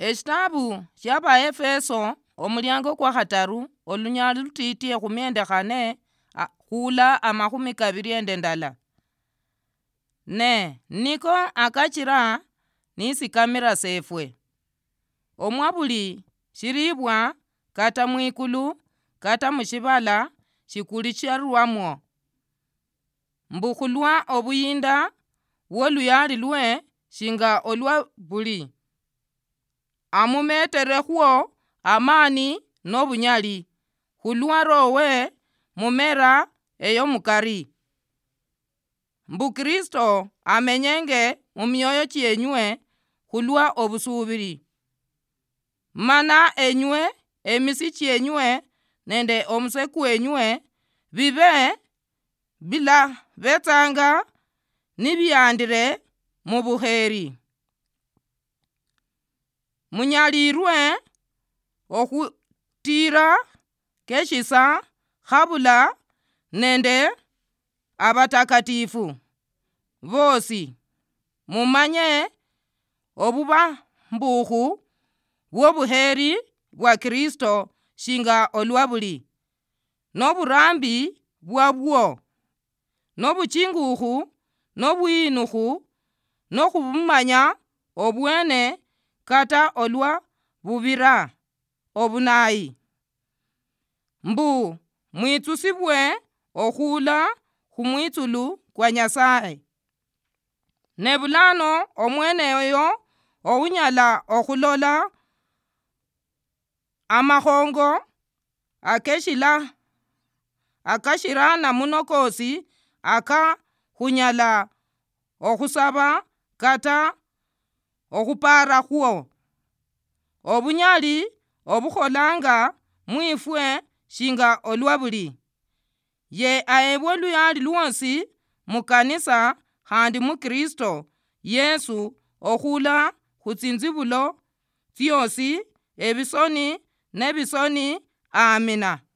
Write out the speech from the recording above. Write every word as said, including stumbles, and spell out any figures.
Ekitabu kyaba Efeso omulyango kwa khataru olunyali lutitiye khumyende khane khula amakhumi kabiri ende ndala. Ne niko akachira nisikamira sefwe omwabuli shiribwa kata mwikulu kata mushibala shikulicharwamwo mbukhulwa obuyinda woluyali lwe shinga olwa buli amumeterekhwo amani nobunyali khulwa rowe mumera eyo mukari mbu Kristo amenyenge mumyoyo chyenywe khulwa obusubiri mana enywe emisi chyenywe nende omuse kwenywe bibe bila betsanga nibyandire mubuheri munyalirwe okhutira keshisa khabula nende abatakatifu bosi mumanye obuba mbukhu bwobuheri bwa Kristo shinga olwabuli noburambi bwabwo nobuchingukhu nobwinukhu nokhubumanya obwene kata olwa bubira obunayi mbu mwitsusibwe okhula khumwitsulu kwa Nyasaye nebulano omweneyo ounyala okhulola amakhongo akeshila akashirana muno kosi aka khunyala okhusaba kata okhupara khwo obunyali obukholanga mwifwe shinga olwabuli ye aebwe luyali lwosi mukanisa khandi mu Kristo Yesu okhula khutsinzibulo tsyosi ebisoni nebisoni. Amina.